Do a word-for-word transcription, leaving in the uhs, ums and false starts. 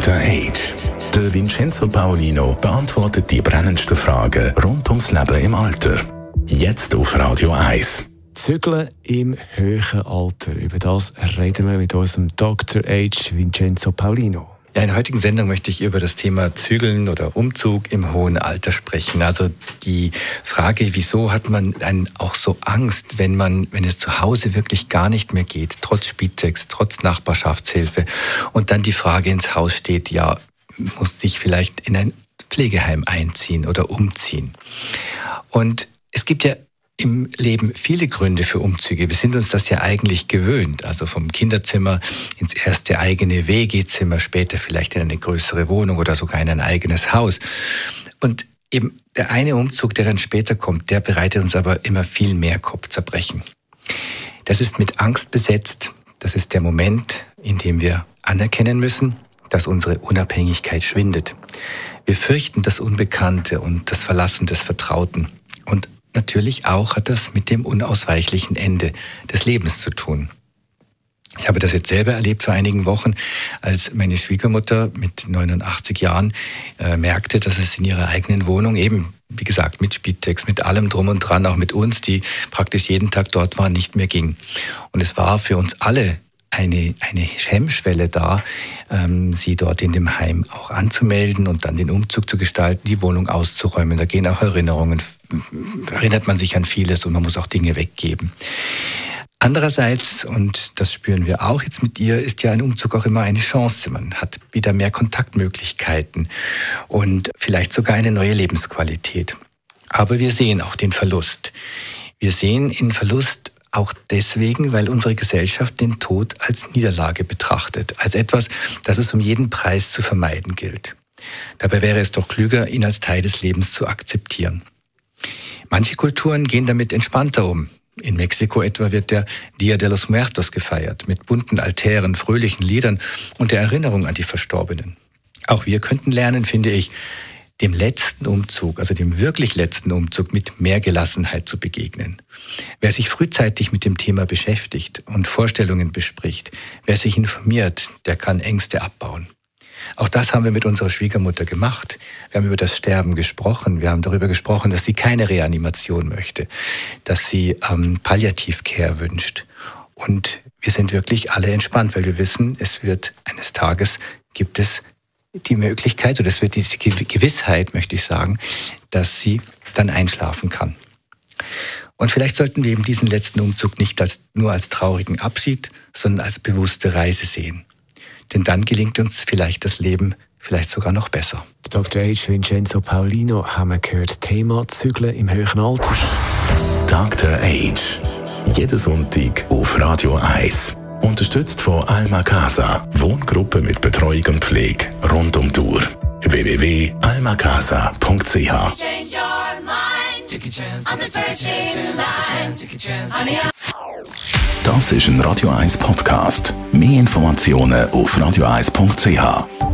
Doktor Age. Der Vincenzo Paolino beantwortet die brennendsten Fragen rund ums Leben im Alter. Jetzt auf Radio eins. Zügeln im höheren Alter. Über das reden wir mit unserem Doktor Age Vincenzo Paolino. Ja, in der heutigen Sendung möchte ich über das Thema Zügeln oder Umzug im hohen Alter sprechen. Also die Frage, wieso hat man dann auch so Angst, wenn man, wenn es zu Hause wirklich gar nicht mehr geht, trotz Spitex, trotz Nachbarschaftshilfe, und dann die Frage ins Haus steht, ja, muss sich vielleicht in ein Pflegeheim einziehen oder umziehen. Und es gibt ja im Leben viele Gründe für Umzüge. Wir sind uns das ja eigentlich gewöhnt. Also vom Kinderzimmer ins erste eigene W G-Zimmer, später vielleicht in eine größere Wohnung oder sogar in ein eigenes Haus. Und eben der eine Umzug, der dann später kommt, der bereitet uns aber immer viel mehr Kopfzerbrechen. Das ist mit Angst besetzt. Das ist der Moment, in dem wir anerkennen müssen, dass unsere Unabhängigkeit schwindet. Wir fürchten das Unbekannte und das Verlassen des Vertrauten. Und natürlich auch hat das mit dem unausweichlichen Ende des Lebens zu tun. Ich habe das jetzt selber erlebt vor einigen Wochen, als meine Schwiegermutter mit neunundachtzig Jahren äh, merkte, dass es in ihrer eigenen Wohnung eben, wie gesagt, mit Spitex, mit allem drum und dran, auch mit uns, die praktisch jeden Tag dort waren, nicht mehr ging. Und es war für uns alle eine, eine Hemmschwelle da, ähm, sie dort in dem Heim auch anzumelden und dann den Umzug zu gestalten, die Wohnung auszuräumen. Da gehen auch Erinnerungen, erinnert man sich an vieles und man muss auch Dinge weggeben. Andererseits, und das spüren wir auch jetzt mit ihr, ist ja ein Umzug auch immer eine Chance. Man hat wieder mehr Kontaktmöglichkeiten und vielleicht sogar eine neue Lebensqualität. Aber wir sehen auch den Verlust. Wir sehen den Verlust auch deswegen, weil unsere Gesellschaft den Tod als Niederlage betrachtet, als etwas, das es um jeden Preis zu vermeiden gilt. Dabei wäre es doch klüger, ihn als Teil des Lebens zu akzeptieren. Manche Kulturen gehen damit entspannter um. In Mexiko etwa wird der Día de los Muertos gefeiert, mit bunten Altären, fröhlichen Liedern und der Erinnerung an die Verstorbenen. Auch wir könnten lernen, finde ich, dem letzten Umzug, also dem wirklich letzten Umzug, mit mehr Gelassenheit zu begegnen. Wer sich frühzeitig mit dem Thema beschäftigt und Vorstellungen bespricht, wer sich informiert, der kann Ängste abbauen. Auch das haben wir mit unserer Schwiegermutter gemacht. Wir haben über das Sterben gesprochen. Wir haben darüber gesprochen, dass sie keine Reanimation möchte, dass sie ähm, Palliativcare wünscht. Und wir sind wirklich alle entspannt, weil wir wissen, es wird eines Tages, gibt es die Möglichkeit, oder es wird diese Gewissheit, möchte ich sagen, dass sie dann einschlafen kann. Und vielleicht sollten wir eben diesen letzten Umzug nicht als, nur als traurigen Abschied, sondern als bewusste Reise sehen. Denn dann gelingt uns vielleicht das Leben vielleicht sogar noch besser. Doktor Age Vincenzo Paolino haben wir gehört, Thema Zügeln im höheren Alter. Doktor Age. Jeden Sonntag auf Radio eins. Unterstützt von Alma Casa. Wohngruppe mit Betreuung und Pflege rund um die Uhr. w w w punkt alma casa punkt c h. Das ist ein Radio eins Podcast. Mehr Informationen auf radio eins punkt c h.